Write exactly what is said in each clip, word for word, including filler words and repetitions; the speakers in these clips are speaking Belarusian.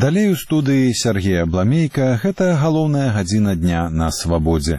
Далей у студыі Сергея Бламейка, гэта галоўная гадзіна дня на свабодзе.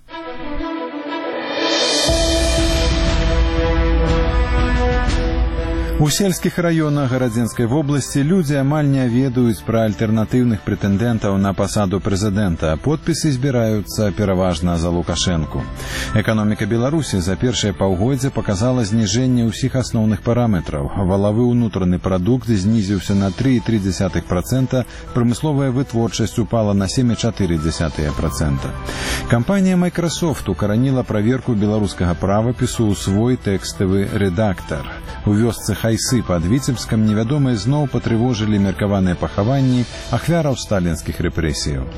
У сельскіх раёнах Гарадзенскай вобласці людзі амаль не ведаюць пра альтэрнатыўных прэтэндэнтаў на пасаду прэзідэнта. Подпісы збіраюцца пераважна за Лукашэнку. Эканоміка Беларусі за першае паўгоддзе паказала зніжэнне ўсіх асноўных параметраў. Валавы ўнутраны прадукт знізіўся на тры і тры дзесятых працэнта, прамысловая вытворчасць упала на сем і чатыры дзесятых працэнта. Кампанія Microsoft укараніла праверку беларускага правапісу ў свой тэкставы рэдактар. У вёсцы Хайсы пад Віцебскам невядомыя зноў патрывожылі меркаваныя пахаванні ахвяраў сталінскіх рэпрэсіяў.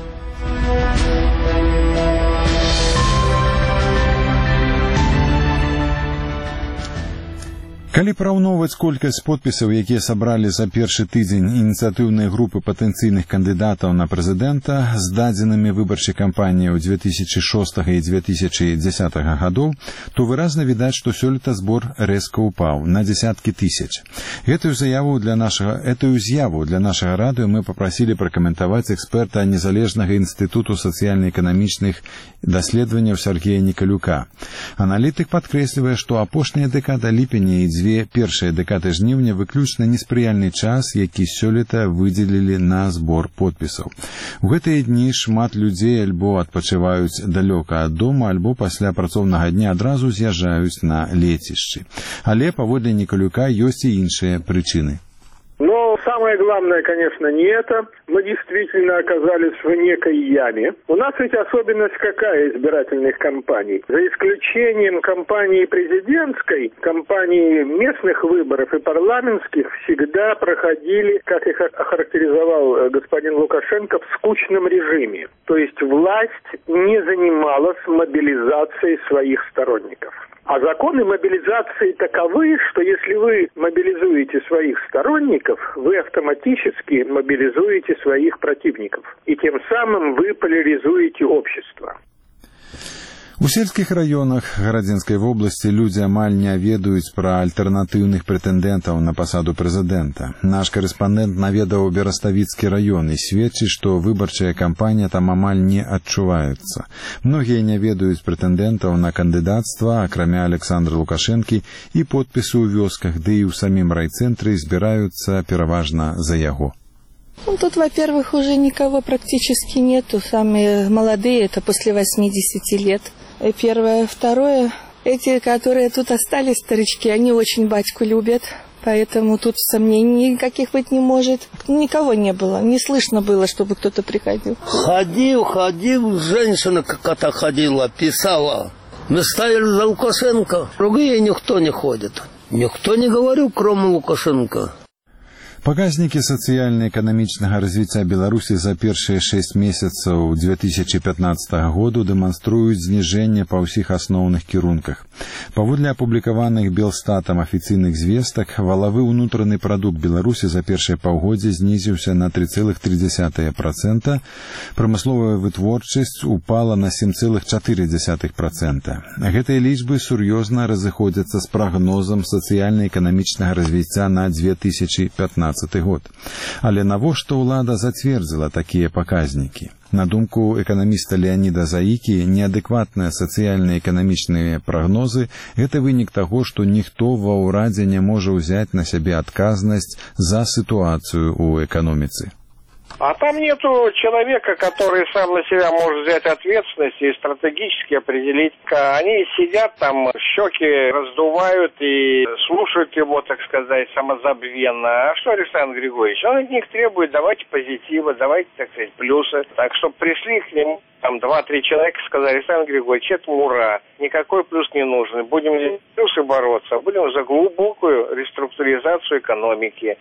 Калі параўноўваць колькасць подпісаў, якія сабралі за першы тыдзень ініцыятыўныя групы патэнцыйных кандыдатаў на прэзідэнта з дадзенымі выбарчай кампаніі ў две тысячы шостага і две тысячы дзесятага гадоў, то выразна відаць, што сёлета збор рэзка ўпаў на дзесяткі тысяч. Гэтую заяву для нашага, этую з'яву для нашага радыё мы папрасілі пракаментаваць эксперта незалежнага інстытуту сацыяльна-эканамічных даследаванняў Сергея Николюка. Аналітык падкрэслівае, што апошняя дэкада ліпеня і дзве першыя дэкады жніўня выключна неспрыяльны час, які сёлета выдзелілі на збор подпісаў. У гэтыя дні шмат людзей альбо адпачываюць далёка ад дома, альбо пасля працоўнага дня адразу з'язджаюць на лецішчы. Але, паводле Николюка, ёсць і іншыя прычыны. Но самое главное, конечно, не это. Мы действительно оказались в некой яме. У нас ведь особенность какая избирательных кампаний? За исключением кампании президентской, кампании местных выборов и парламентских всегда проходили, как их охарактеризовал господин Лукашенко, в скучном режиме. То есть власть не занималась мобилизацией своих сторонников. А законы мобилизации таковы, что если вы мобилизуете своих сторонников, вы автоматически мобилизуете своих противников. И тем самым вы поляризуете общество. У сельскіх раёнах Гарадзенскай вобласці людзі амаль не ведаюць пра альтэрнатыўных прэтэндэнтаў на пасаду прэзідэнта. Наш карэспандэнт наведаў Бераставіцкі раён і сведчыць, што выбарчая кампанія там амаль не адчуваецца. Многія не ведаюць прэтэндэнтаў на кандыдацтва, акрамя Александра Лукашэнкі, і подпісы ў вёсках, ды і ў самім райцэнтры збіраюцца пераважна за яго. Ну, тут, во-первых, уже никого практически нету. Самые молодые, это после восьмидесяти лет. Первое. Второе, эти, которые тут остались, старички, они очень батьку любят. Поэтому тут сомнений никаких быть не может. Никого не было. Не слышно было, чтобы кто-то приходил. Ходил, ходил, женщина какая-то ходила, писала. Мы ставили за Лукашенко. Другие никто не ходит. Никто не говорил, кроме Лукашенко. Паказнікі сацыяльна-эканамічнага развіцця Беларусі за першыя шэсць месяцаў две тысячы пятнадцатага году дэманструюць зніжэнне па ўсіх асноўных кірунках. Паводле апублікаваных Белстатам афіцыйных звестак, валавы ўнутраны прадукт Беларусі за першае паўгоддзе знізіўся на тры цэлых тры дзесятых працэнта, прамысловая вытворчасць упала на сем цэлых чатыры дзесятых працэнта. Гэтыя лічбы сур'ёзна разыходзяцца з прагнозам сацыяльна-эканамічнага развіцця на две тысячы пятнадцаты год. Але навошта ўлада зацвердзіла такія паказнікі? На думку эканаміста Леаніда Заікі, неадэкватныя сацыяльна-эканамічныя прагнозы – гэта вынік таго, што ніхто ва ўрадзе не можа ўзяць на сябе адказнасць за сітуацыю ў эканоміцы. А там нету человека, который сам на себя может взять ответственность и стратегически определить. Они сидят там, щеки раздувают и слушают его, так сказать, самозабвенно. А что Александр Григорьевич? Он от них требует: давайте позитива, давайте, так сказать, плюсы. Так что пришли к нему там два-три человека, сказали: Александр Григорьевич, это ура, никакой плюс не нужен. Будем за плюсы бороться, будем за глубокую реструктуризацию экономики.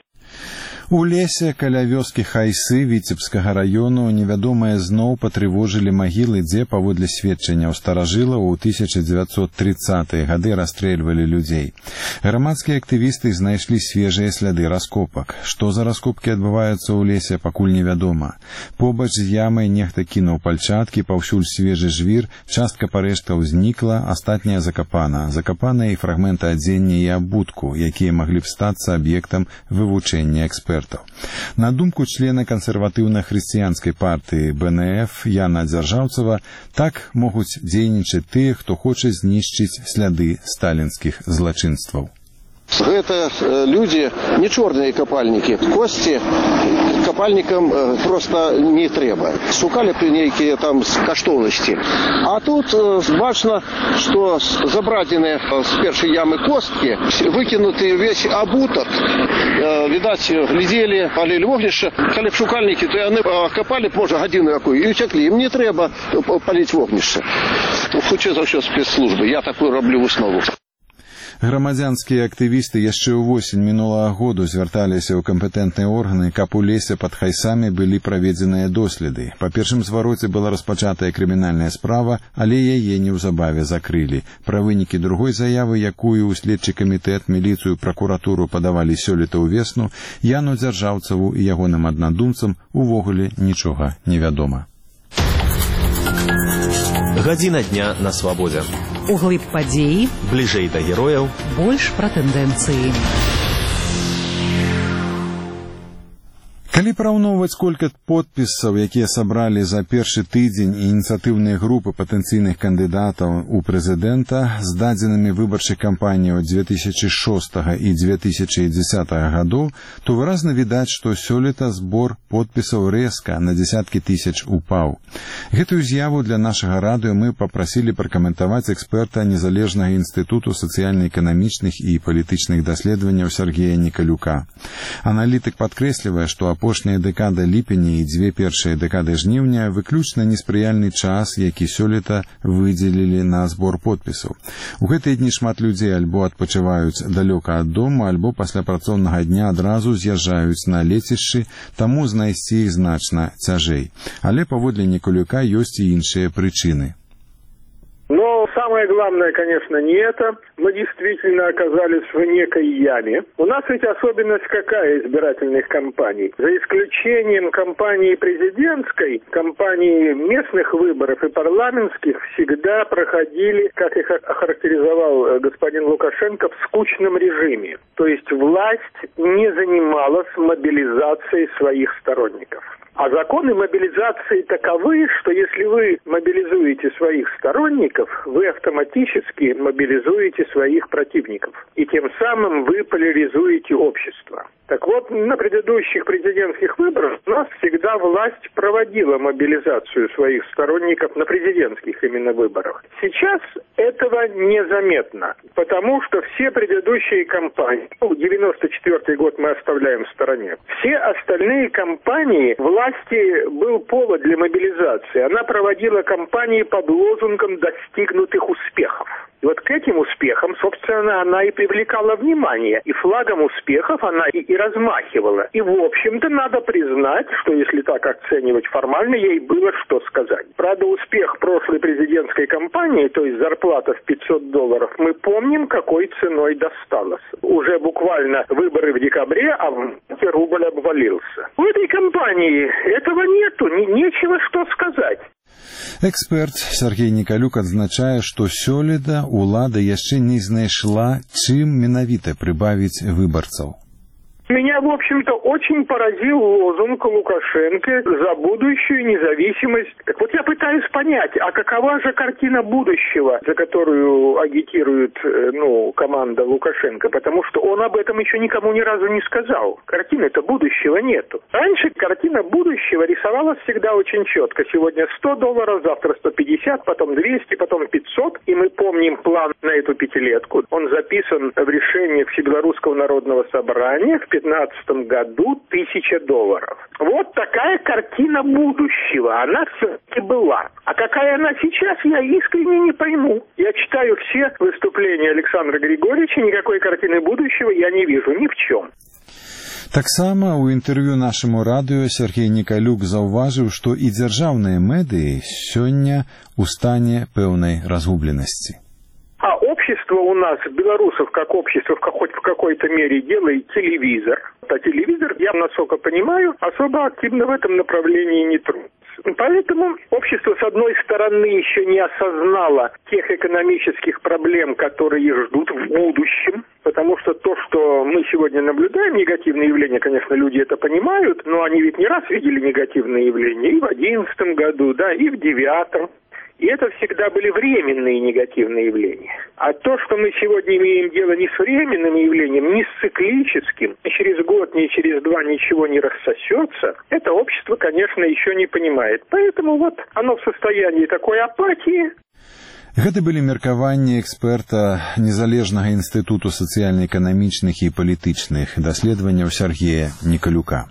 У лесе каля вёскі Хайсы Віцебскага раёну невядомыя зноў патрывожылі магілы, дзе, паводле сведчанняў старажылаў, у тысяча дзевяцьсот трыццатыя гады расстрэльвалі людзей. Грамадскія актывісты знайшлі свежыя сляды раскопак. Што за раскопкі адбываюцца ў лесе, пакуль невядома. Побач з ямай нехта кінуў пальчаткі, паўсюль свежы жвір, частка парэшткаў знікла, астатняя закапана. Закапаныя і фрагменты адзення і абутку, якія маглі б стацца аб'ектам вывучэння экспертаў. На думку члена кансервативного кансерватыўна-хрысціянскай партыі бэ эн эф Яна Дзяржаўцава, так могуць дзейнічаць тыя, хто хоча знішчыць сляды сталінскіх злачынстваў. Гэта людзі не чорныя капальнікі. Косці капальнікам проста не трэба. Шукалі б нейкія там каштоўнасці. А тут бачна, што забрадзеныя з першай ямы косткі, выкінуты ўвесь абутак. Відаць, глядзелі, палілі вогнішча. Калі б шукальнікі, то яны капалі б, можа, гадзіну якую і ўцяклі. Ім не трэба паліць вогнішча. Хутчэй за ўсё спецслужбы. Я такую раблю выснову. Грамадзянскія актывісты яшчэ ўвосень мінулага году звярталіся ў кампетэнтныя органы, каб у лесе пад Хайсамі былі праведзеныя доследы. Па першым звароце была распачатая крымінальная справа, але яе неўзабаве закрылі. Пра вынікі другой заявы, якую ў следчы камітэт, міліцыю, пракуратуру падавалі сёлета ўвесну, Яну Дзяржаўцаву і ягоным аднадумцам увогуле нічога не вядома. Гадзіна дня на свабодзе. Углыб падзеі, бліжэй да герояў, больш пра тэндэнцыі. Калі параўноўваць колькасць подпісаў, якія сабралі за першы тыдзень ініцыятыўныя групы патэнцыйных кандыдатаў у прэзідэнта з дадзенымі выбарчай кампаніі дзве тысячы шостага і дзве тысячы дзесятага гадоў, то выразна відаць, што сёлета збор подпісаў рэзка на дзесяткі тысяч упаў. Гэтую з'яву для нашага радыё мы папрасілі пракаментаваць эксперта Незалежнага інстытуту сацыяльна-эканамічных і палітычных даследаванняў Сергея Николюка. Аналітык падкрэслівае, што апошняя дэкада ліпеня і дзве першыя дэкады жніўня выключна неспрыяльны час, які сёлета выдзелілі на збор подпісаў. У гэтыя дні шмат людзей альбо адпачываюць далёка ад дому, альбо пасля працоўнага дня адразу з'язджаюць на лецішчы, таму знайсці іх значна цяжэй. Але паводле Николюка ёсць і іншыя прычыны. Но самое главное, конечно, не это. Мы действительно оказались в некой яме. У нас ведь особенность какая избирательных кампаний? За исключением кампании президентской, кампании местных выборов и парламентских всегда проходили, как их охарактеризовал господин Лукашенко, в скучном режиме. То есть власть не занималась мобилизацией своих сторонников. А законы мобилизации таковы, что если вы мобилизуете своих сторонников, вы автоматически мобилизуете своих противников. И тем самым вы поляризуете общество. Так вот, на предыдущих президентских выборах у нас всегда власть проводила мобилизацию своих сторонников на президентских именно выборах. Сейчас этого незаметно, потому что все предыдущие кампании, ну, девяносто четвёртый год мы оставляем в стороне, все остальные кампании власти был повод для мобилизации. Она проводила кампании под лозунгом достигнутых успехов. И вот к этим успехам, собственно, она и привлекала внимание. И флагом успехов она и, и размахивала. И, в общем-то, надо признать, что если так оценивать формально, ей было что сказать. Правда, успех прошлой президентской кампании, то есть зарплата в пятьсот долларов, мы помним, какой ценой досталось. Уже буквально выборы в декабре, а в марте рубль обвалился. У этой кампании этого нету, не, нечего что сказать. Эксперт Сергей Николюк адзначае, што сёлета ўлада яшчэ не знайшла, чым менавіта прыбавіць выбарцаў. Меня, в общем-то, очень поразил лозунг Лукашенко за будущую независимость. Так вот я пытаюсь понять, а какова же картина будущего, за которую агитирует, ну, команда Лукашенко, потому что он об этом еще никому ни разу не сказал. Картины-то будущего нету. Раньше картина будущего рисовалась всегда очень четко. Сегодня сто долларов, завтра сто пятьдесят, потом двести, потом пятьсот. И мы помним план на эту пятилетку. Он записан в решении Всебелорусского народного собрания в две тысячи пятнадцатом году тысяча долларов. Вот такая картина будущего. Она все-таки была. А какая она сейчас, я искренне не пойму. Я читаю все выступления Александра Григорьевича, никакой картины будущего я не вижу ни в чем. Таксама ў інтэрв'ю нашаму радыё Сергей Николюк заўважыў, што і дзяржаўныя медыі сёння ў стане пэўнай разгубленасці. А общество у нас, белорусов, как общество, хоть в какой-то мере делает телевизор. А телевизор, я, насколько понимаю, особо активно в этом направлении не трудится. Поэтому общество, с одной стороны, еще не осознало тех экономических проблем, которые их ждут в будущем, Потому что то, что мы сегодня наблюдаем, негативные явления, конечно, люди это понимают, но они ведь не раз видели негативные явления и в одиннадцатом году, да, и в девятом. И это всегда были временные негативные явления. А то, что мы сегодня имеем дело не с временным явлением, не с циклическим, ни через год, ни через два ничего не рассосется, это общество, конечно, еще не понимает. Поэтому вот оно в состоянии такой апатии. Гэта былі меркаванні эксперта незалежнага інстытуту сацыяльна-эканамічных і палітычных даследаванняў Сергея Николюка.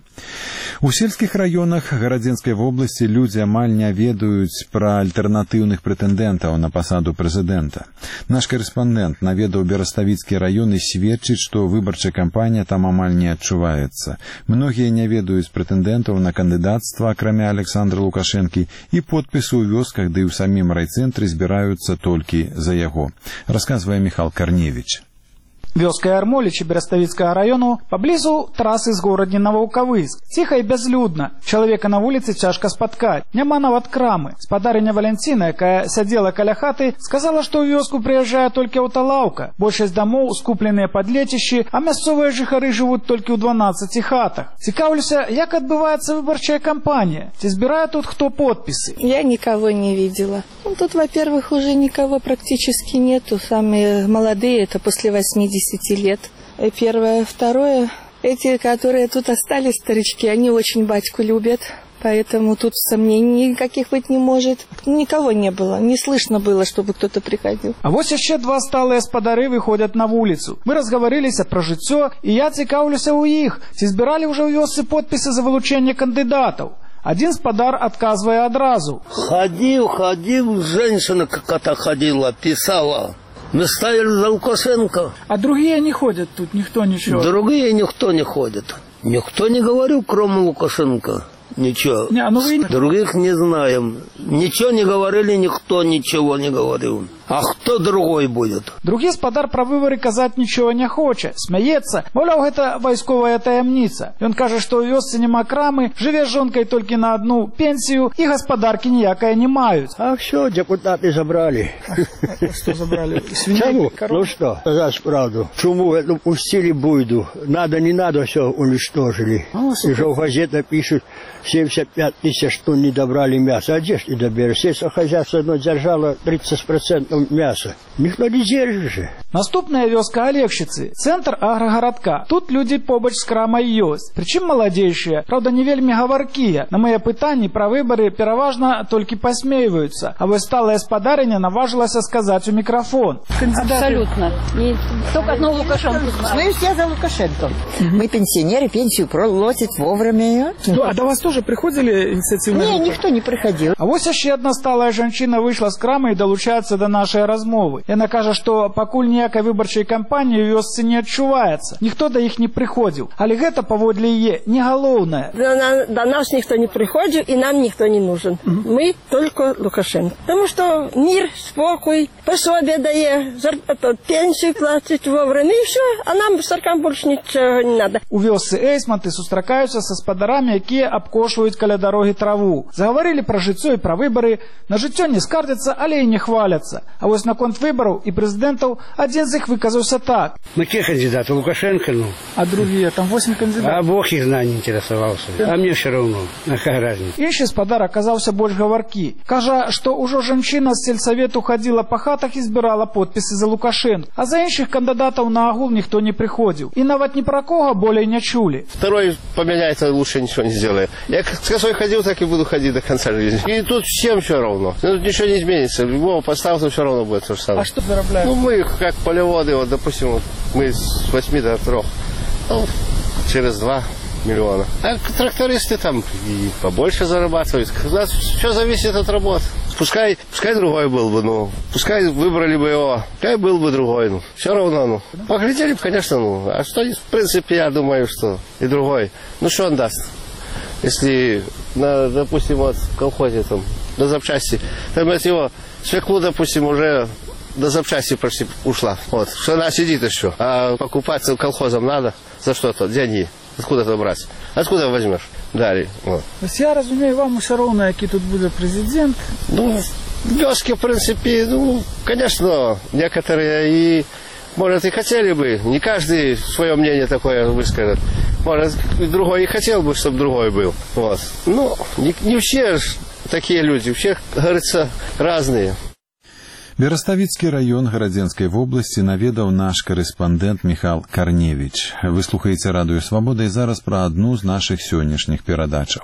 У сельскіх раёнах Гарадзенскай вобласці людзі амаль не ведаюць пра альтэрнатыўных прэтэндэнтаў на пасаду прэзідэнта. Наш карэспандэнт наведаў Бераставіцкі раён і сведчыць, што выбарчая кампанія там амаль не адчуваецца. Многія не ведаюць прэтэндэнтаў на кандыдацтва, акрамя Александра Лукашэнкі, і подпісы ў вёсках, ды і ў самім райцэнтры збіраюцца толькі за яго. Расказвае Михал Карневич. Вёска Ярмолічы Бераставіцкага району паблізу трасы з горадніна Ваўкавыск. Ціха і бязлюдна. Чалавека на вуліцы цяжка спаткаць. Няма нават крамы. Спадарыня Валянціна, якая сядзела каля хаты, сказала, што ў вёску прыязджае толькі аўталаўка. Большасць дамоў скупленыя пад лецішчы, а мясцовыя жыхары жывуць толькі ў дванаццаці хатах. Цікаўлюся, як адбываецца выбарчая кампанія? Ці збірае тут хто подпісы? Я никого не видела. Ну, тут, во-первых, уже никого практически нету. Самые молодые, это после восьмидесяти лет. Первое. Второе. Эти, которые тут остались, старички, они очень батьку любят. Поэтому тут сомнений никаких быть не может. Никого не было. Не слышно было, чтобы кто-то приходил. А вось яшчэ два сталыя спадары выходят на вуліцу. Мы разгаварыліся пра жыццё, і я цікаўлюся ў іх, ці збіралі ўжо ў вёсцы подпісы за вылучэнне кандыдатаў. Один спадар отказывая одразу. Ходил, ходил, женщина какая-то ходила, писала. Мы ставили за Лукашенко. А другие не ходят тут, никто ничего? Другие никто не ходит. Никто не говорил, кроме Лукашенко. Ничего. Не, ну вы... Других не знаем. Ничего не говорили, никто ничего не говорил. А кто другой будет? Другі спадар пра выбары казаць нічого не хоча. Смяецца. Маўляў, гэта вайсковая таямніца. Ён кажа, што ў вёсцы няма крамы, жыве з жонкай толькі на одну пенсію і гаспадаркі ніякае не маюць. А все, депутаты забрали. Что забрали? Чему? Ну что, сказать правду. Чему эту пустили буйду? Надо, не надо, все уничтожили. И же в газетах пишут, семьдесят пять тысяч тонн не добрали мяса. А где ж не доберешь? Сельское хозяйство одно держало тридцать процентов мяса. Никто не держит же. Наступная вёска Алексіцы, центр аграгарадка. Тут люди побач з крамай ёсць. Прычым маладзейшыя, правда, не вельмі гаваркія. На мае пытанні пра выбары пераважна толькі пасмейваюцца. А вось сталая спадарыня наважылася сказаць у мікрафон. Абсолютно. Не, только одного Лукашенко знаю. Мы все за Лукашенко. Мы пенсионеры, пенсию платят вовремя. Ну, а до вас тоже приходили инициативные группы? Не, никто не приходил. А вось яшчэ одна сталая жанчына выйшла з крамы і далучаецца да нашай размовы. Яна кажа, што пакуль ніякай выбарчай кампаніі ў вёсцы не адчуваецца. Ніхто да іх не прыходзіў. Але гэта, паводле яе, не галоўнае. До, до нас никто не приходил, и нам никто не нужен. Mm-hmm. Мы только Лукашенко. Потому что мир, спокой, пособие дае, пенсию платить вовремя, и все. А нам, старкам, больше ничего не надо. У вёсцы Эйсманты сустракаюцца са спадарамі, якія абкошваюць каля дарогі траву. Загаварылі пра жыццё і пра выбары. На жыццё не скардзяцца, але і не хваляцца. А вось наконт выборов и президентов один из них выказался так. Ну, те кандидаты, Лукашенко, ну. А другие, там восемь кандидатов. А Бог их знает, не интересовался. А мне все равно, какая разница. Інший спадар оказался больше говорки. Кажа, что уже женщина с сельсовету ходила по хатах и збирала подписи за Лукашенко. А за інших кандидатов на агул никто не приходил. И нават ни про кого более не чули. Второй поменяется, лучше ничего не сделает. Я с косой ходил, так и буду ходить до конца жизни. И тут всем все равно. Тут ничего не изменится. Любого поставил, все равно будет то же самое. А что заробляют? Ну, мы как полеводы, вот, допустим, вот, мы с восьми до трех, ну, через два миллиона. А трактористы там и побольше зарабатывают. Все зависит от работы. Пускай, пускай другой был бы, ну, пускай выбрали бы его, пускай был бы другой, ну, все равно, ну. Поглядели бы, конечно, ну, а что, в принципе, я думаю, что и другой. Ну, что он даст? Если, на, допустим, вот в колхозе там, на запчасти, там от его свеклу, допустим, уже до запчасти почти ушла. Вот. Что она сидит еще. А покупать колхозам надо за что-то, деньги. Откуда это брать? Откуда возьмешь? Далее. Вот. То есть я разумею, вам все равно, який тут будет президент? Ну, вёски, в принципе, ну, конечно, некоторые и может, и хотели бы, не каждый свое мнение такое выскажет. Может, другой и хотел бы, чтобы другой был. Вот. Ну, не, не все такие люди, все, говорится, разные. Бераставіцкі раён Гарадзенскай вобласці наведаў наш корэспандэнт Міхал Карневіч. Вы слухаеце радыё Свабода і зараз пра адну з нашых сённяшніх перадачаў.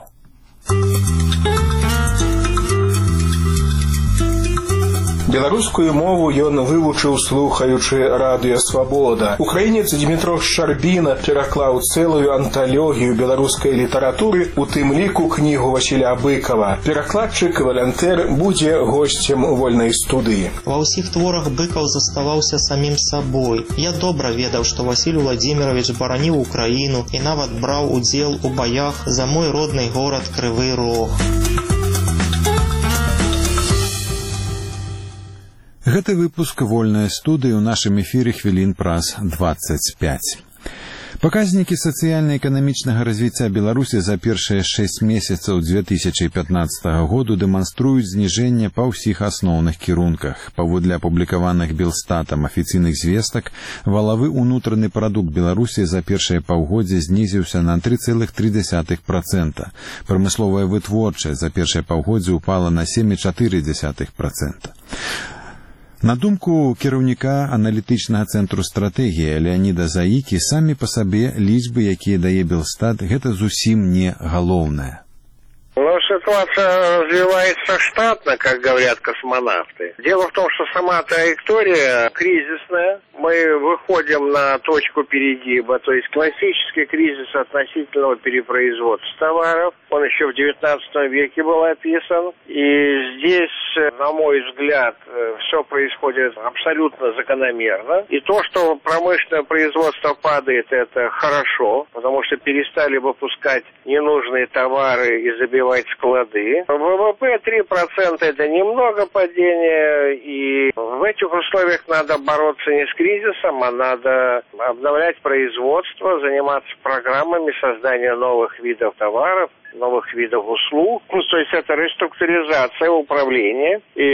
Беларускую мову ён вывучыў, слухаючы радыё Свабода. Украінец Дмітро Шчарбіна пераклаў цэлую анталогію беларускай літаратуры, у тым ліку кнігу Васіля Быкова. Перакладчык валянтэр будзе госцем вольнай студыі. Ва ўсіх творах Быкаў заставаўся самім сабой. Я добра ведаў, што Васіль Уладзімірович бараніў Украіну і нават браў удзел у баях за мой родны горад Крывы Рог. Гэты выпуск вольнай студыі ў нашым эфіры хвілін праз дваццаць пяць. Паказнікі сацыяльна-эканамічнага развіцця Беларусі за першыя шэсць месяцаў две тысячы пятнаццатага году дэманструюць зніжэнне па ўсіх асноўных кірунках. Паводле апублікаваных Белстатам афіцыйных звестак, валавы ўнутраны прадукт Беларусі за першае паўгоддзе знізіўся на тры цэлых тры дзесятых працэнта. Прамысловая вытворчасць за першае паўгоддзе ўпала на сем цэлых чатыры дзесятых працэнта. На думку кіраўніка аналітычнага цэнтру стратэгіі Леаніда Заікі, самі па сабе лічбы, якія дае Белстат, гэта зусім не галоўнае. Ну, ситуация развивается штатно, как говорят космонавты. Дело в том, что сама траектория кризисная. Мы выходим на точку перегиба, то есть классический кризис относительного перепроизводства товаров. Он еще в девятнадцатом веке был описан. И здесь, на мой взгляд, все происходит абсолютно закономерно. И то, что промышленное производство падает, это хорошо, потому что перестали выпускать ненужные товары и забивать склады. ВВП три процента это немного падения, и в этих условиях надо бороться не с кризисом, а надо обновлять производство, заниматься программами создания новых видов товаров, новых видов услуг. Ну, то есть это реструктуризация управления и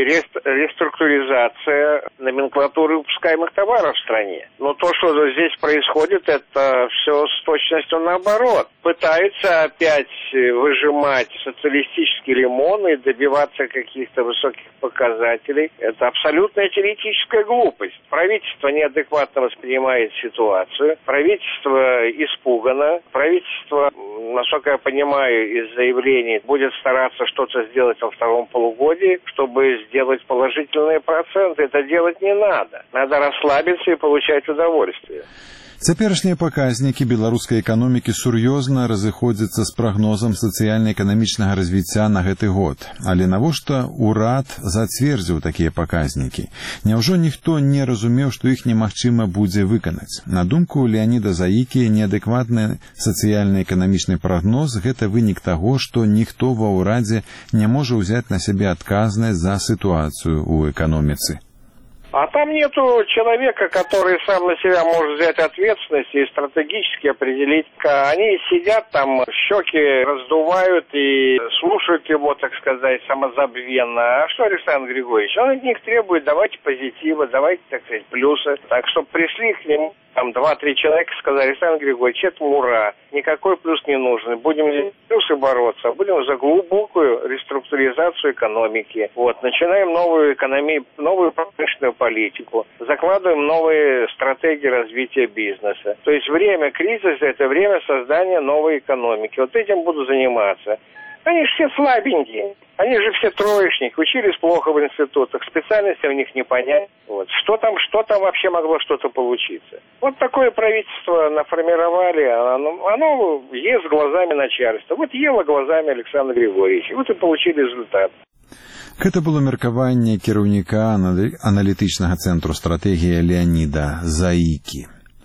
реструктуризация номенклатуры выпускаемых товаров в стране. Но то, что здесь происходит, это все с точностью наоборот. Пытаются опять выжимать социалистический лимон и добиваться каких-то высоких показателей. Это абсолютная теоретическая глупость. Правительство неадекватно воспринимает ситуацию. Правительство испугано. Правительство, насколько я понимаю, из заявлений будет стараться что-то сделать во втором полугодии, чтобы сделать положительные проценты. Это делать не надо. Надо расслабиться и получать удовольствие. Цяперашнія паказнікі беларускай эканомікі сур'ёзна разыходзяцца з прагнозам сацыяльна-эканамічнага развіцця на гэты год. Але навошта ўрад зацвердзіў такія паказнікі? Няўжо ніхто не разумеў, што іх немагчыма будзе выканаць? На думку Леаніда Заікі, неадэкватны сацыяльна-эканамічны прагноз – гэта вынік таго, што ніхто ва ўрадзе не можа ўзяць на сябе адказнасць за сітуацыю ў эканоміцы. А там нету человека, который сам на себя может взять ответственность и стратегически определить. Они сидят там, щеки раздувают и слушают его, так сказать, самозабвенно. А что Александр Григорьевич? Он от них требует: давайте позитива, давайте, так сказать, плюсы. Так, чтобы пришли к нему там два-три человека, сказали: Александр Григорьевич, это ура, никакой плюс не нужен. Будем за плюсы бороться, будем за глубокую реструктуризацию экономики. Вот, начинаем новую экономию, новую промышленную политику, закладываем новые стратегии развития бизнеса. То есть время кризиса – это время создания новой экономики. Вот этим буду заниматься. Они же все слабенькие. Они же все троечники, учились плохо в институтах, специальности у них не понять. Вот. Что там, что там вообще могло что-то получиться? Вот такое правительство наформировали, оно, оно ест глазами начальства. Вот ело глазами Александра Григорьевича. Вот и получили результат. Гэта было меркаванне кіраўніка аналітычнага цэнтру стратэгіі Леаніда Заікі.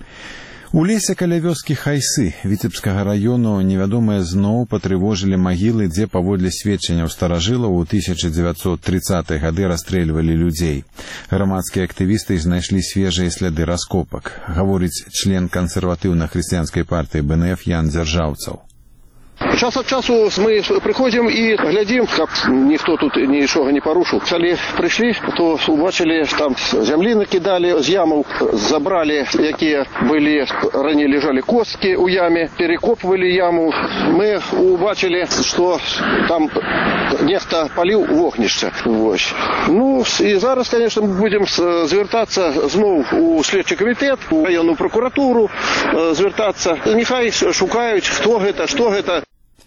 У лесе каля вёскі Хайсы Віцебскага раёну невядомыя зноў патрывожылі магілы, дзе паводле сведчанняў старажылаў у тысяча дзевяцьсот трыццатыя гады расстрэльвалі людзей. Грамадскія актывісты знайшлі свежыя сляды раскопак, гаворыць член кансерватыўна-хрысціянскай партыі БНФ Ян Дзяржаўцаў. Час ад часу мы прыходзім і глядзім, каб ніхто тут нічога не парушыў. Калі прыйшлі, то убачылі, там зямлі накідалі, з ямаў забралі, якія былі, раней лежалі косткі ў яме, перекопвалі яму. Мы убачылі, што там нехта паліў вогнішча. Вось. Ну, і зараз, конечно, мы будем звертаться зноў у следчы камітэт, у раённую прокуратуру звертаться. Нехай шукаюць, хто гэта, што гэта.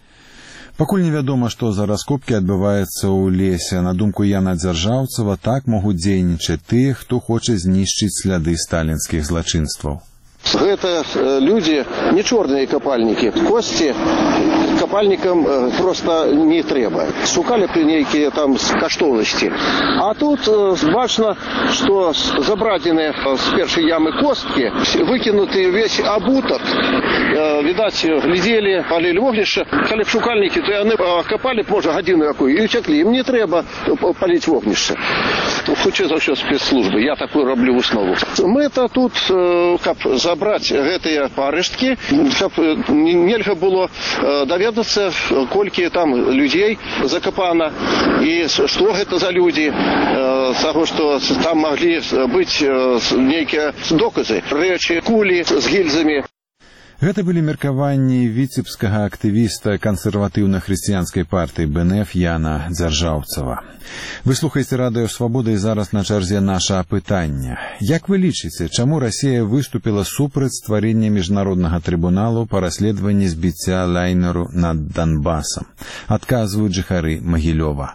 Пакуль невядома, што за раскопкі адбываецца ў лесе. На думку Яна Дзяржаўцава, так могуць дзейнічаць тыя, хто хоча знішчыць сляды сталінскіх злачынстваў. Гэта людзі не чорныя капальнікі. Косці капальнікам просто не трэба. Шукалі б нейкія там каштоўнасці. А тут бачна, што забрадзеныя з першай ямы косткі, выкінуты ўвесь абутак. Відаць, глядзелі, палілі вогнішча. Калі б шукальнікі, то яны капалі б, можа, гадзіну якую, і ўцяклі. Ім не трэба паліць вогнішча. Хутчэй за ўсё спецслужбы. Я такую раблю выснову. Мэта тут, каб забраць гэтыя парэшткі, каб нельга было даведацца, колькі там людзей закапана і што гэта за людзі, з таго, што там маглі быць нейкія доказы, рэчы, кулі з гільзамі. Гэта былі меркаванні віцебскага актывіста кансерватыўна-хрысціянскай партыі Бэ Эн Эф Яна Дзяржаўцава. Вы слухаеце радыё «Свабода» і зараз на чарзе наша апытання. Як вы лічыце, чаму Расія выступіла супраць стварэння міжнароднага трыбуналу па расследаванні збіцця лайнеру над Донбасам? Адказваюць жыхары Магілёва.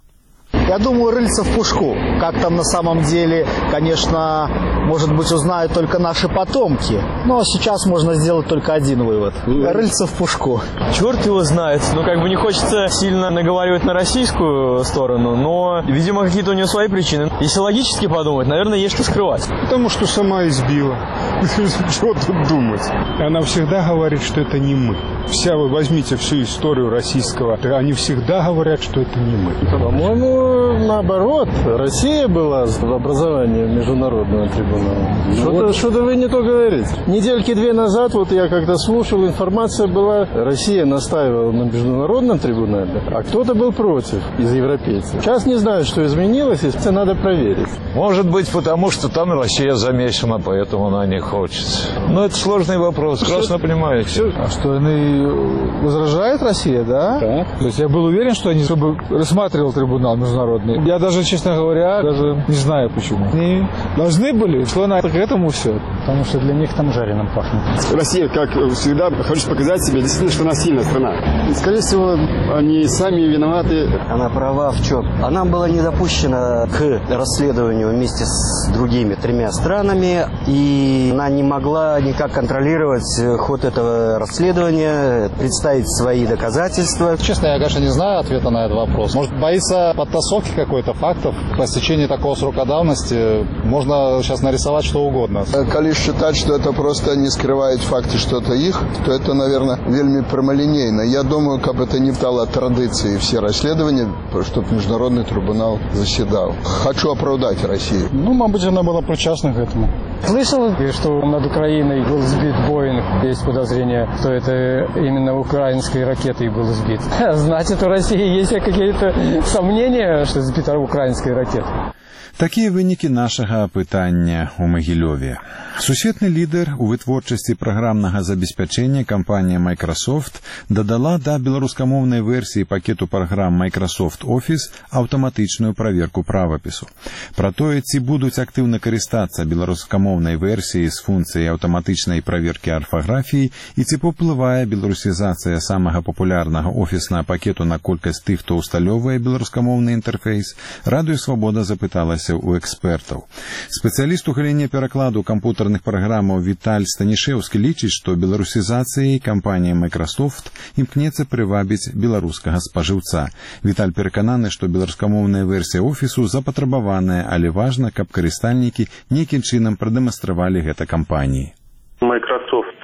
Я думаю, рыльца в пушку. Как там на самом деле, конечно, может быть, узнают только наши потомки. Но сейчас можно сделать только один вывод. Рыльца в пушку. Черт его знает. Ну, как бы не хочется сильно наговаривать на российскую сторону, но, видимо, какие-то у нее свои причины. Если логически подумать, наверное, есть что скрывать. Потому что сама избила. Чего тут думать? Она всегда говорит, что это не мы. Вся, вы возьмите всю историю российского, они всегда говорят, что это не мы. По-моему, наоборот, Россия была в образовании международного трибунала. Что-то, вот. Что-то вы не то говорите. Недельки две назад, вот я когда слушал, информация была, Россия настаивала на международном трибунале, а кто-то был против из европейцев. Сейчас не знаю, что изменилось, если надо проверить. Может быть, потому что там Россия замешана, поэтому она не хочет. Но это сложный вопрос, прекрасно понимаете. А что, они возражает Россия, да? Да. То есть я был уверен, что они чтобы рассматривал трибунал международный. Я даже, честно говоря, даже не знаю почему. Они должны были, что она к этому все. Потому что для них там жареным пахнет. Россия, как всегда, хочет показать себе, действительно, что она сильная страна. И, скорее всего, они сами виноваты. Она права в чем? Она была не допущена к расследованию вместе с другими тремя странами, и она не могла никак контролировать ход этого расследования, представить свои доказательства. Честно, я, конечно, не знаю ответа на этот вопрос. Может, боится подтасовки какой-то фактов. По истечении такого срока давности можно сейчас нарисовать что угодно. Коли считать, что это просто не скрывает факты что-то их, то это, наверное, вельми прямолинейно. Я думаю, как это не стало традицией все расследования, чтобы международный трибунал заседал. Хочу оправдать Россию. Ну, может быть, она была причастна к этому. Слышал, что над Украиной был сбит Боинг. Есть подозрение, что это именно украинской ракетой был сбит. Значит, у России есть какие-то сомнения, что сбита украинская ракета. Такія вынікі нашага апытання ў Магілёве. Сусветны лідар у вытворчасці праграмнага забеспячэння кампанія Microsoft дадала да беларускамоўнай версіі пакету праграм Microsoft Office аўтаматычную праверку правапісу. Пра тое, ці будуць актыўна карыстацца беларускамоўнай версіяй з функцыяй аўтаматычнай праверкі арфаграфіі і ці паўплывае беларусізацыя самага папулярнага офіснага пакету на колькасць тых, хто ўсталёўвае беларускамоўны інтэрфейс, Радыё Свабода запыталася у экспертаў. Спецыяліст у галіне перакладу кампутарных праграмаў Віталь Станішэўскі лічыць, што беларусізацыяй кампанія Microsoft імкнецца прывабіць беларускага спажыўца. Віталь перакананы, што беларускамоўная версія офісу запатрабаваная, але важна, каб карыстальнікі нейкім чынам прадэманстравалі гэта кампаніі. Microsoft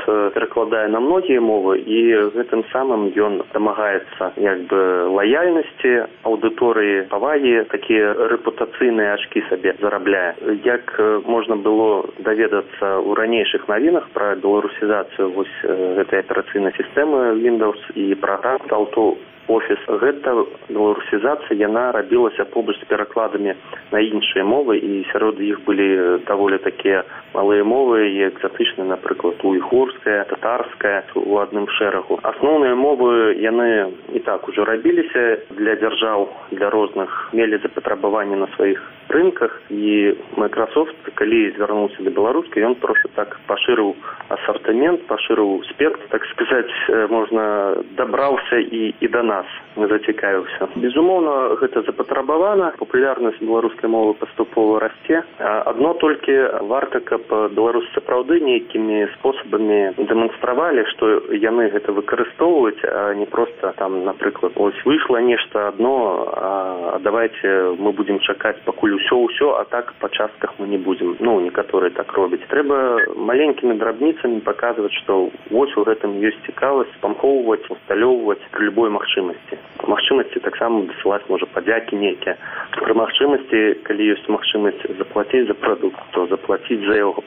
перакладае на многія мовы, і гэтым самым ён дамагаецца як бы лаяльнасці аўдыторыі, павагі, такія рэпутацыйныя ачкі сабе зарабляе. Як можна было даведацца ў ранейшых навінах пра беларусізацыю вось гэтай аперацыйнай сістэмы Windows і праграм Auto Office, гэта беларусізацыя, яна рабілася побач з перакладамі на іншыя мовы, і сярод іх былі даволі такія малыя мовы і экзатычныя, напрыклад, уйгурская, татарская у адным шэрагу. Асноўныя мовы яны і так ужо рабіліся для дзяржаў, для розных, мелі запатрабаванні на сваіх рынках, і Microsoft, калі звярнуўся да беларускай, ён проста так пашырыў асартымент, пашырыў спектр, так сказаць, можна дабраўся і, і да нас зацікавіўся. Безумоўна, гэта запатрабавана, папулярнасць беларускай мовы паступова расце. Адно толькі варта, каб беларусы сапраўды нейкімі спосабамі дэманстравалі, што яны гэта выкарыстоўваюць, а не проста там, напрыклад, ось выйшла нешта адно, а давайте мы будзем чакаць, пакуль усё-ўсё, а так па частках мы не будзем. Ну, некаторыя так робяць. Трэба маленькімі драбніцамі паказваць, што вось у гэтым ёсць цікавасць, спамхоўваць, усталёўваць пры любой магчымасці. Магчымасці таксама дасылаць можа падзякі нейкія. Пры магчымасці, калі ёсць магчымасць заплаціць за прадукт, то заплаціць за яго.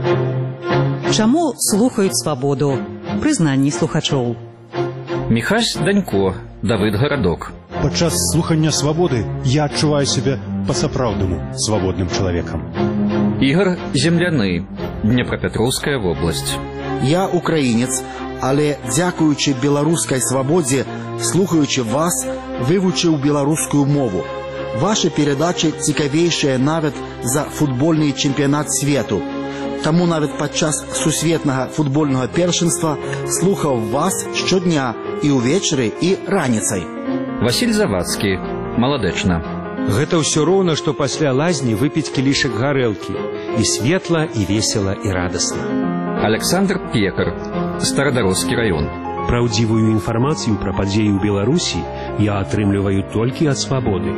Чаму слухаюць свабоду? Прызнанні слухачоў. Міхась Данько, Давыд Гарадок. Падчас слухання свабоды я адчуваю сябе па-сапраўднаму свабодным чалавекам. Ігор Земляны, Днепропетровская вобласць. Я украінец, але дзякуючы беларускай свабодзе, слухаючы вас, вывучыў беларускую мову. Ваша перадача цікавейшая нават за футбольны чэмпіянат свету. Таму нават падчас сусветнага футбольнага першынства слухаў вас штодня і ўвечары, і раніцай. Васіль Завадскі, Маладэчна. Гэта ўсё роўна, што пасля лазні выпіць кілішак гарэлкі. І светла, і весела, і радасна. Александр Пекар, Старадароскі раён. Праўдзівую інфармацыю пра падзеі ў Беларусі я атрымліваю толькі ад свабоды.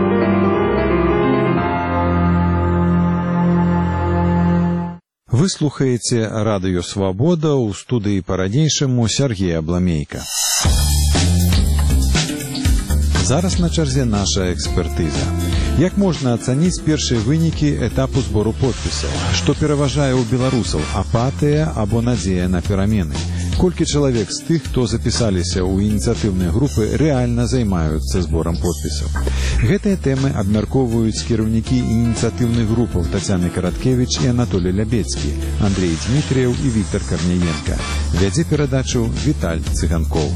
Вы слухаеце радыё «Свабода», ў студыі па-ранейшаму Сергея Абламейка. Зараз на чарзе наша экспертыза. Як можна ацаніць першыя вынікі этапу збору подпісаў? Што пераважае ў беларусаў, апатыя або надзея на перамены? Колькі чалавек з тых, хто запісаліся ў ініцыятыўныя групы, рэальна займаюцца зборам подпісаў? Гэтыя тэмы абмяркоўваюць кіраўнікі ініцыятыўных групаў Тацяны Караткевіч і Анатолій Лябецкі, Андрей Дмітрыеў і Віктор Карняенка. Вядзе перадачу Віталь Цыганкоў.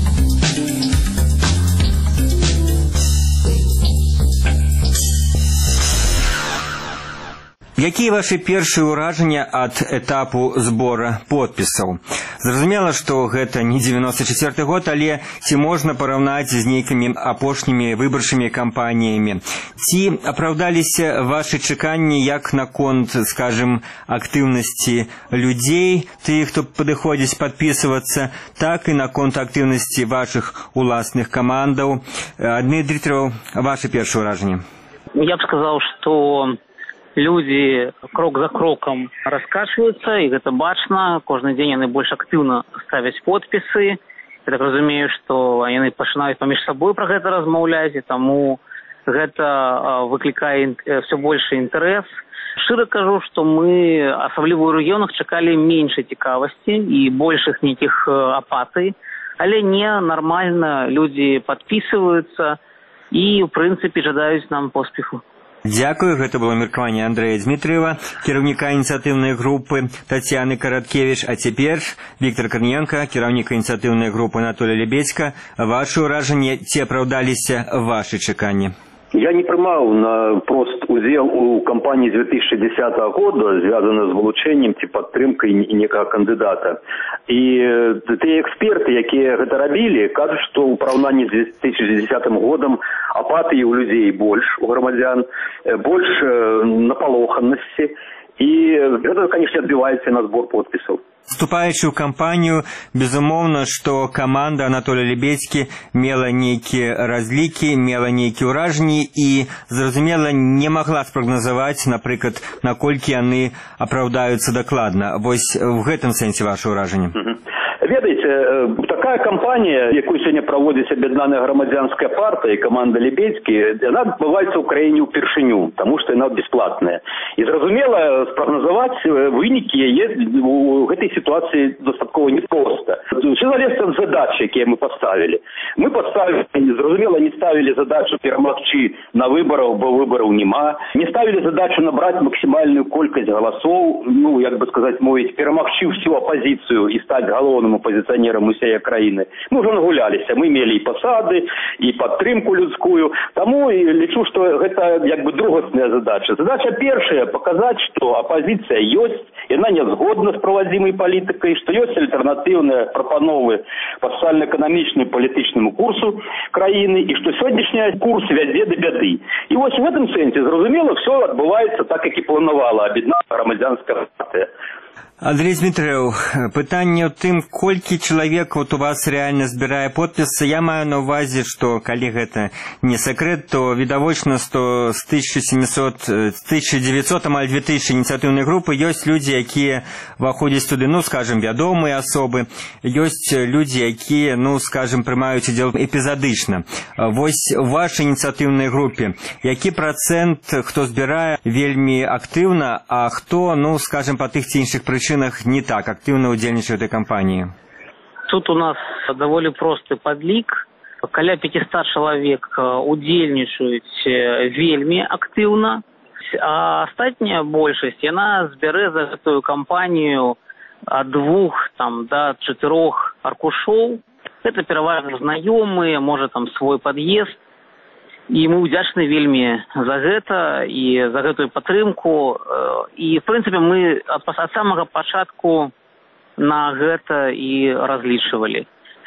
Якія вашы першыя ўражанні ад этапу збора подпісаў? Зразумела, што гэта не дзевяносто чацвёрты год, але ці можна параўнаць з нейкімі апошнімі выбарчымі кампаніямі? Ці апраўдаліся вашы чаканні як наконт, скажем, актыўнасці людзей, тых, хто падыходзіць падпісвацца, так і наконт актыўнасці вашых уласных камандаў? Дмітрий Дмитриев, ваши першие ўражанні? Я бы сказал, что люди крок за кроком раскачиваются, и это бачно. Каждый день они больше активно ставят подписи. Я так разумею, что они начинают поміж собой про это размаўляць, и тому это выкликает все больше интерес. Широ кажу, что мы, особливо в регионах, чекали меньше цікавости и больших неких апатий. Але не, нормально, люди подписываются и, в принципе, жадаюць нам поспеху. Дякую, гэта было меркаванне Андрэя Дмітрыева, кіраўніка ініцыятыўнай групы Тацяны Караткевіч, а цяпер Віктор Карняенка, кіраўнік ініцыятыўнай групы Анатолій Лябецька. Вашы ўражанні, ці апраўдаліся вашы чаканні? Я не прымаў на прост удзел у кампаніі две тысячи десятого года, звязана з вылучэннем ці падтрымкай некага кандыдата. І тыя эксперты, якія гэта рабілі, кажуць, што ў параўнанні з две тысячи десятым годам апатыі ў людзей больш, у грамадзян, больш напалоханасці. И это, конечно, отбивается на сбор подписей. Вступаючы ў кампанію, безумоўна, што каманда Анатолія Лебедзькі мела нейкія разлікі, мела нейкія ўражанні і, зразумела, не магла спрагназаваць, напрыклад, наколькі яны апраўдаюцца дакладна. Вось в гэтым сэнсе ваше ўражанне. Ведаеце, такая кампанія, якую сёння праводзіць аб'яднаная грамадзянская партыя і каманда Лебедзькі, яна адбываецца ў краіне ўпершыню, таму што яна бясплатная. І, зразумела, спрагназаваць вынікі яе у гэтай ситуации достатково непросто. Все залежит от задач, якія мы поставили. Мы поставили, зразумела, не ставили задачу перамагчы на выборах, бо выбораў нема. Не ставили задачу набрать максимальную колькость голосов, ну, як бы сказать, мовить, перамагчы всю оппозицию и стать галоўным оппозиционером усей краіны. Мы уже нагуляліся, мы имели и посады, и падтрымку людскую. Тому и лічу, что это як бы другосная задача. Задача першая — показать, что оппозиция есть, и она не згодна с проводимой политикой, что есть альтернативные пропановы по социально-экономичному политичному курсу краины, и что сегодняшний курс вядзе до бяды. И вот в этом сенсе, зразумела, все отбывается так, как и планувала об'єднана громадянська партія. Андрей Дмитриев, пытанне ў тым, колькі чалавек вот у вас реально збірае подпісы. Я маю на увазе, што калі гэта не сакрэт, то відавочна, што з тысяча семьсот, тысяча девятьсот, амаль две тысячи ініцыятыўнай групы ёсць людзі, якія выходзяць туды, ну, скажем, вядомыя асобы, ёсць людзі, якія, ну, скажем, прымаюць удзел эпізадычна. Вось у вашай ініцыятыўнай групе які працэнт, хто збірае вельмі актыўна, а хто, ну, скажем, па тых ці іншых прычынах не так активно удзельнічае ў этой кампании? Тут у нас даволі просты падлік. Каля пятьсот чалавек удзельнічаюць вельмі актыўна, а астатняя большасць яна збярэ за гэтую кампанію ад двух там да чатырох аркушоў. Это пераважна знаёмыя, можа там свой пад'езд. І мы ўдзячны вельмі за гэта і за гэтую падтрымку. І, в прынцыпе, мы ад самага пачатку на гэта і разлічвалі.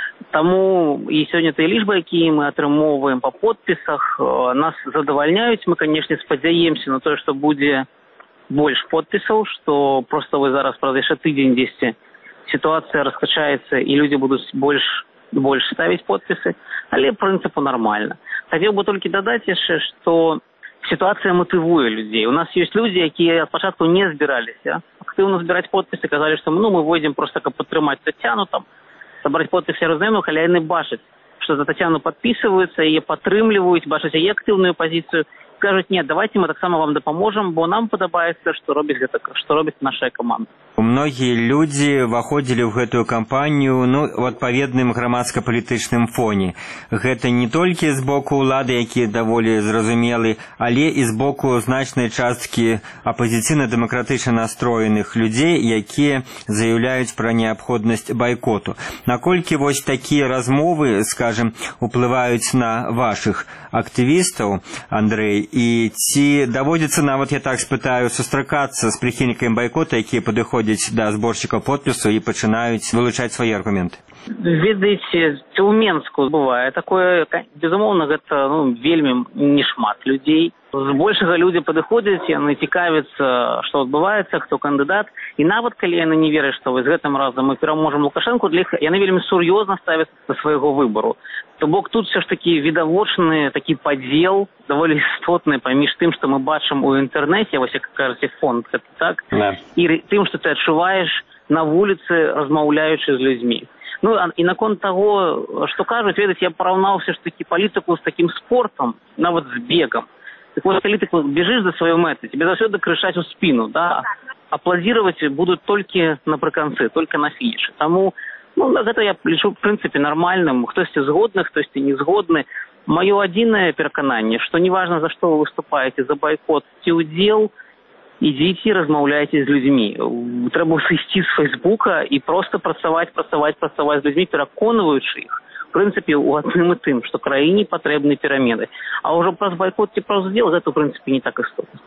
Таму і сёння тыя лічбы, якія мы атрымоўваем па подпісах, нас задавальняюць. Мы, канешне, спадзяемся на тое, што будзе больш подпісаў, што проста вы зараз праз яшчэ тыдзень дзесьці сітуацыя раскачаецца і людзі будуць больш больш ставіць подпісы, але прынцыпу нармальна. Хацеў бы толькі дадаць яшчэ, што сітуацыя матывуе людзей. У нас ёсць людзі, якія ад пачатку не збіраліся актыўна збіраць подпісы, казалі, што ну, мы войдзем проста, каб падтрымаць Тацяну, там, сабраць подпісы разнаёмых, але яны бачаць, што за Тацяну падпісваюцца, яе падтрымліваюць, бачаць яе актыўную пазіцыю, кажуць, нет, давайте мы таксама вам дапаможам, бо нам падабаецца, што робіць гэта, што робіць наша каманда. Многія людзі выходзілі ў гэтую кампанію, ну, у адпаведным грамадска-палітычным фоне. Гэта не толькі з боку ўлады, якія даволі зразумелы, але і з боку значнай часткі апазіцыйна-дэмакратычна настроеных людзей, якія заяўляюць пра неабходнасць байкоту. Наколькі вось такія размовы, скажем, уплываюць на вашых актывістаў, Андрей, і ці даводзіцца нават, я так спытаю, сустракацца з прыхільнікамі байкота, якія падыходзяць да зборшчыкаў подпісу і пачынаюць вылучаць свае аргументы? Ведаеце, у Менску бывае такое, безумоўна, гэта ну, вельмі нешмат людзей. З большага людзі падыходзяць, яны цікавяцца, што адбываецца, хто кандыдат, і нават калі яны не вераць, што з гэтым разам мы пераможам Лукашэнку, для іх яны вельмі сур'ёзна ставяцца да свайго выбару. То бок тут все ж такі відавочны такі падзел, даволі істотны паміж тым, што мы бачым у інтэрнэце, вось як кажаце, фонд, гэта так, yeah. І тым, што ты адчуваеш на вуліцы, размаўляючы з людзьмі. Ну, і наконт таго, што кажуць, ведаць, я параўнаў все ж такі палітыку з такім спортам, нават з бегам. Так вот, калі ты бежишь за свою мэту, тебе заўсёды крычаць у спину, да, аплодировать будут только напрыканцы, только на фінішы. Таму, ну, гэта я лічу, в прынцыпе, нармальным. Хтосьці згодны, хтосьці не згодны. Маё адзінае перакананне, што неважна, за што вы выступаеце, за байкот ці ўдзел, ідзіце, размаўляйце з людзьмі. Трэба сысці з Фейсбука і проста працаваць, працаваць, працаваць з людзьмі, пераконваючы іх. В прынцыпе, у адным і тым, што краіне патрэбны перамены. А ўжо праз байкот ці праз удзел гэта, в прынцыпе, не так істотна.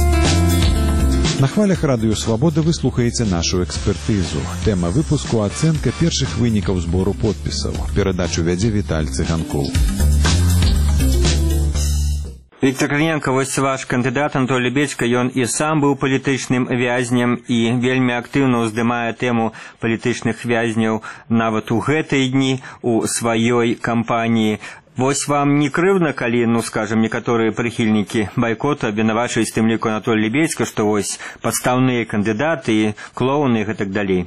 На хвалях Радыё Свабода вы слухаеце нашу экспертызу. Тэма выпуску — ацэнка першых вынікаў збору подпісаў. Перадачу вядзе Віталь Цыганкоў. Віктор Карпенко, вось ваш кандыдат Анатолий Лебедзька, ён і сам быў палітычным вязнем і вельмі актыўна ўздымае тэму палітычных вязняў нават у гэтыя дні у сваёй кампаніі. Вось вам не крыўдна, калі, ну, скажем, некаторыя прыхільнікі байкота абвінавачваюць тым ліку Анатолия Лебедзька, што вось падстаўныя кандыдаты, клоуны і гэтак далей?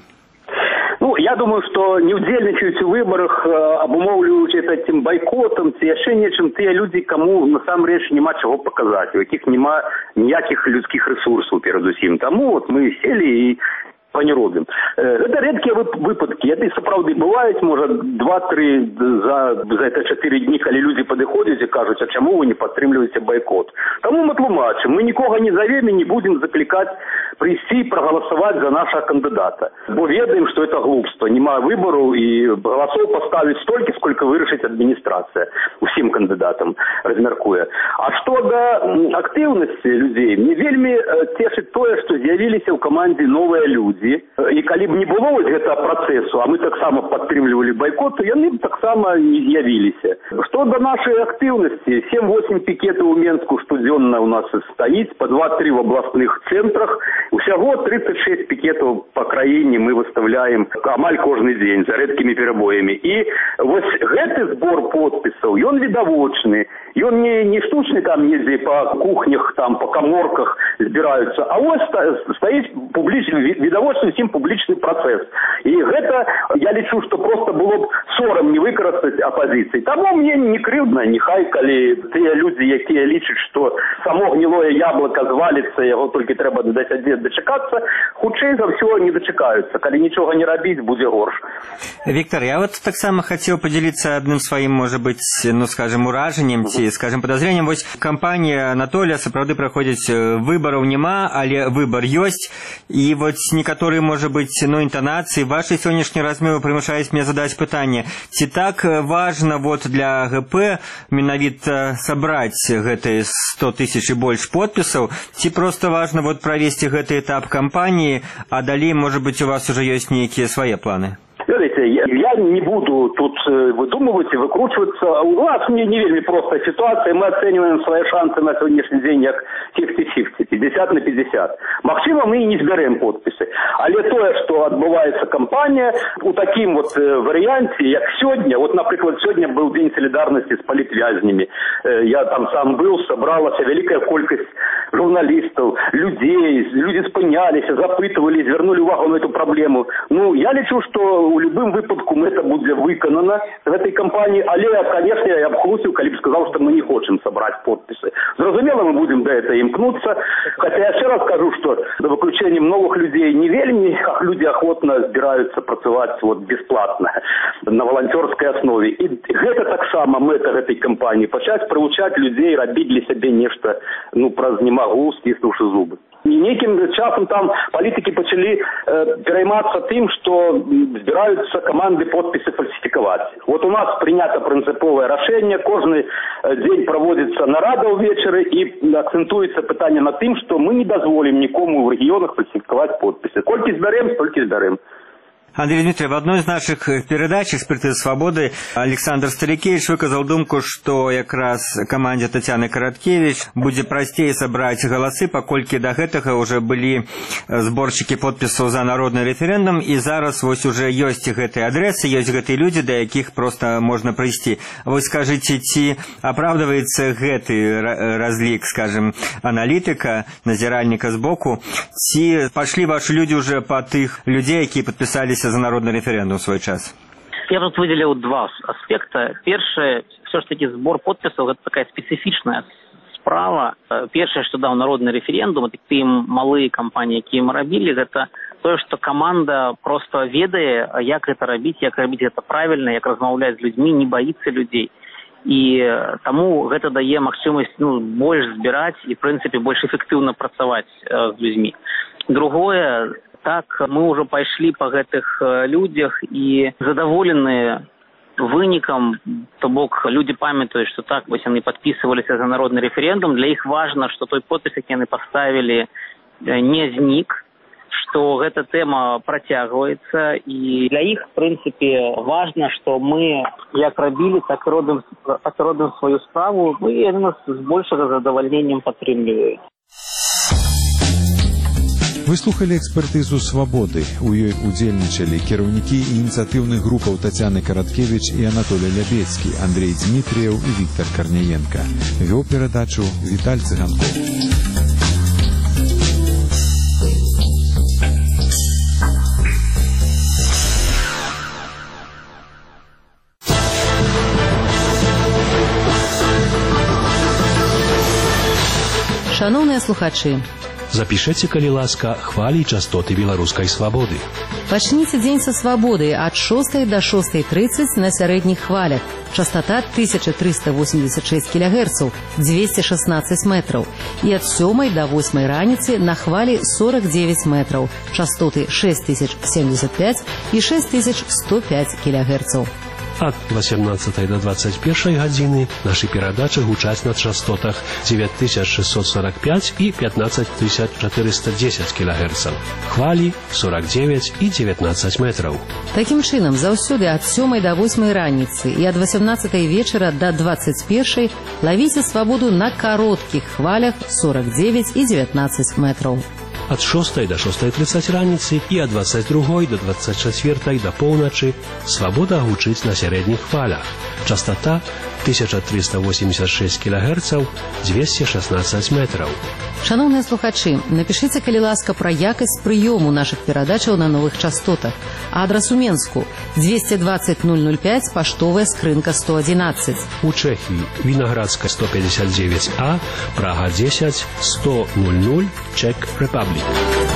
Ну, я думаю, что не удзельнічаюць у выборах, абумоўліваюць это этим бойкотом, ці яшчэ нечым тыя людзі, каму насамрэч няма чаго паказаць, у якіх няма ніякіх людскіх ресурсаў перадусім. Таму вот мы сели і не робім. Гэта рэдкія выпадкі. Это і сапраўды бываюць, можа, два-тры за, за это чатыры дні, калі людзі падыходзяць і кажуць, а чаму вы не падтрымліваеце байкот? Таму мы тлумачым, мы нікога не завем і не будем заклікаць прийти и проголосовать за нашего кандидата. Бо ведаем, что это глупство. Нема выбору и голосов поставить столько, сколько вырашить администрация усім кандидатам размяркуе. А что до активности людей, мне вельми тешит то, что з'явились в команде новые люди. И коли бы не было вот этого процессу, а мы так само подтримливали бойкот, то яны так само не з'явились. Что до нашей активности, семь-восемь пикетов у Менску штоденно у нас стоит, по два-три в областных центрах. Усяго тридцать шесть пикетов по краіне мы выставляем амаль кожны дзень за рэдкімі перабоямі. І вось гэты збор подпісаў, ён відавочны. Ён не, не штучны там ездзі по кухнях, там, по каморках збіраюцца, а вось стаіць публічны, відавочны всім публічны працэс. І гэта, я лічу, што просто было б сорам не выкарыстаць апазіцыі. Таму мне не крыўдна, нехай, калі тыя людзі, якія лічаць, што само гнілое яблоко зваліцца, яго толькі трэба даць адзін дачакацца, хутчэй за ўсё не дачакаюцца. Калі нічога не рабіць, будзе горш. Виктор, я вот так само хотел поделиться одним своим, может быть, ну, скажем, уражением, ці, скажем, подозрением. Вось кампанія Анатолія сапраўды праходзіць, выбораў няма, але выбор ёсць. І вот некаторые, может быть, ну, интонации вашей сегодняшней размовы прымушаюць мне задать пытанне. Ці так важно вот для ГП менавіта собрать гэтые сто тысяч и больше подписаў, ці просто важно вот провести гэты этап кампании, а далей, может быть, у вас уже есть некие свои планы? Смотрите, я, я не буду тут э, выдумывать и выкручиваться. У нас не, не вельми простая ситуация. Мы оцениваем свои шансы на сегодняшний день как фифти-фифти, пятьдесят на пятьдесят. Максимум мы и не зберем подписи. Але то, что отбывается кампания, у таким вот э, варианте, как сегодня, вот, например, сегодня был День солидарности с политвязнями. Э, я там сам был, собралась великая колькость журналистов, людей, люди спынялись, запытывались, вернули увагу на эту проблему. Ну, я лечу, что у любым выпадку это будет выконано в этой кампании, але, конечно, я обхлусил, коли бы сказал, что мы не хотим собрать подписи. Зразумело, мы будем до этого имкнуться, хотя я еще раз скажу, что до выключения новых людей не вельми, как люди охотно збираются працевать вот бесплатно на волонтерской основе. И это так само мэта этой кампании, почать приучать людей робить для себя нечто, ну, праз не могу, стиснувши зубы. И неким часом там политики почали э, перейматься тем, что збираются команды подписи фальсификовать. Вот у нас принято принциповое решение, каждый день проводится нарада увечері и акцентуется питание над тем, что мы не дозволим никому в регионах фальсификовать подписи. Сколько зберем, столько зберем. Андрей Дмитриевич, в одной из наших передач «Эксперты свободы» Александр Старикевич выказал думку, что как раз команде Татьяны Короткевич будет простее собрать голосы, покольки до гэтага уже были сборщики подписов за народный референдум, и зараз вось уже есть гэтые адресы, есть гэтые люди, до якіх просто можно прийти. Вы скажите, ці оправдывается гэты разлик, скажем, аналитика, назиральника сбоку, ці пошли ваши люди уже по тых людей, якія подписались за народный референдум в свой час? Я тут выделил два аспекта. Первое, все ж таки сбор подписов, это такая специфичная справа. Первое, что дал народный референдум, это тыя малые кампании, якія мы рабілі, это то, что команда просто ведае, як это рабіць, як рабіць это правильно, як размаўляць з людьми, не боится людей. И тому гэта дае магчымасць, ну, больш збіраць и, в принципе, больш эффективно працаваць э, с людьми. Другое, так мы уже пошли по гэтых людях и задоволенные вынікам, то бок люди памятаюць, что так вось яны подписывались за народный референдум, для их важно, что той подпіс, які яны поставили, не знік, что эта тема протягивается, и для их, в принципе, важно, что мы як робили, так и робим, так и робим свою справу, и они нас с большим задовольнением подтримливают. Вы слухали экспертизу «Свободы». У ёй удзельнічалі кіраўнікі ініцыятыўных групаў Татьяны Караткевич и Анатолий Лябецкий, Андрей Дмитриев и Виктор Корниенко. Вёў перадачу Виталь Цыганков. Шановные слухачи, запишите, калі ласка, хвалі і частоты беларускай свабоды. Пачніце дзень са свабоды ад шостай до шостай тридцать на сярэдніх хвалях. Частота тысяча триста восемьдесят шесть килогерцев, двести шестнадцать метров. И от сёмай до восьмай раніцы на хвали сорок девять метров. Частоты шесть тысяч семьдесят пять и шесть тысяч сто пять килогерцев. От восемнадцатай до двадцать первой гадзіны нашы перадачы гучаць на частотах девять тысяч шестьсот сорок пять и пятнадцать тысяч четыреста десять килогерцев. Хвали сорок девять и девятнадцать метров. Таким чынам, заўсёды ад сёмай до восьмай раніцы и от восемнадцатай вечера до двадцать первой ловите свободу на коротких хвалях сорок девять и девятнадцать метров. От шостай до шостай тридцать раніцы и от двадцать другой до двадцать четвертой до полночи свобода гучыць на сярэдніх хвалях. Частота тысяча триста восемьдесят шесть килогерцев, двести шестнадцать метров. Шановные слухачи, напишите, калі ласка, про якость прыёму наших перадачаў на новых частотах. Адрес у Менску двести двадцать ноль ноль пять, поштовая скрынка сто одиннадцать. У Чехии Виноградская сто пятьдесят девять А, Прага десять, сто ноль ноль, Czech Republic.